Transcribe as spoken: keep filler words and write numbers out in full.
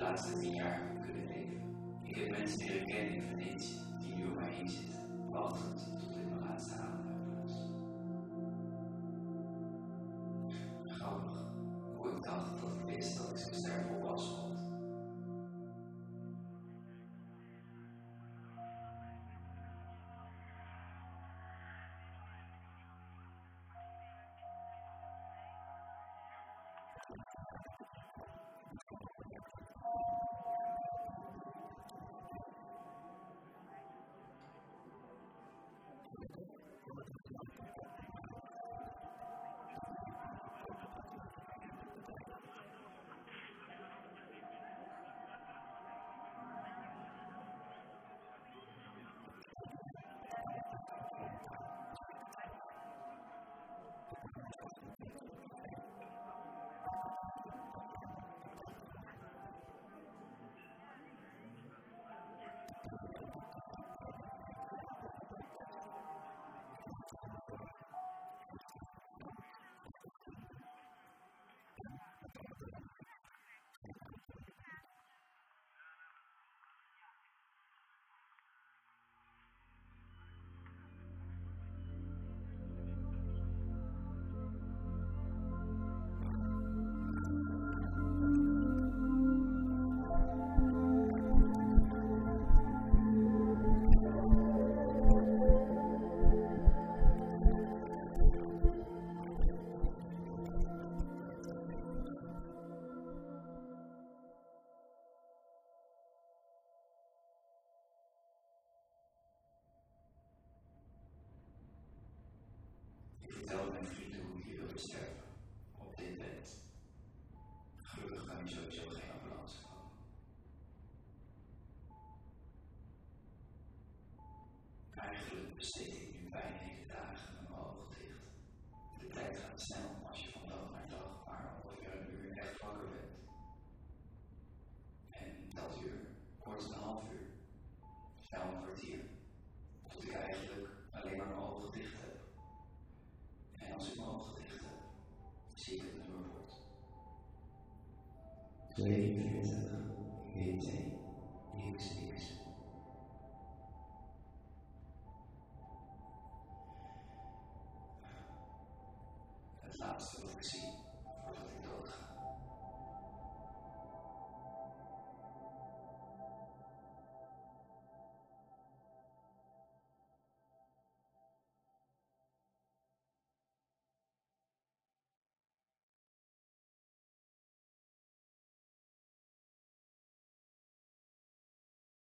laatste tien jaar heb kunnen leven. Ik heb mensen leren kennen in Venetië die nu om mij heen zitten, wachtend tot ik mijn laatste adem heb gelost. Grappig hoe ik dacht dat ik wist dat ik zou sterven op asfalt. Ik vertelde mijn vrienden hoe ik hier wilde sterven, op dit bed. Gelukkig kan hier sowieso geen ambulance komen. Eigenlijk besteed ik nu bijna hele dagen met mijn ogen dicht. De tijd gaat snel als je van dag naar dag maar ongeveer een uur echt wakker bent. En dat uur wordt een half uur, snel een kwartier, tot ik eigenlijk alleen maar mijn ogen dicht heb. En als ik mijn ogen dicht heb, zie ik het nummerbord. tweeënveertig, W T, niks, niks. Het laatste wat ik zie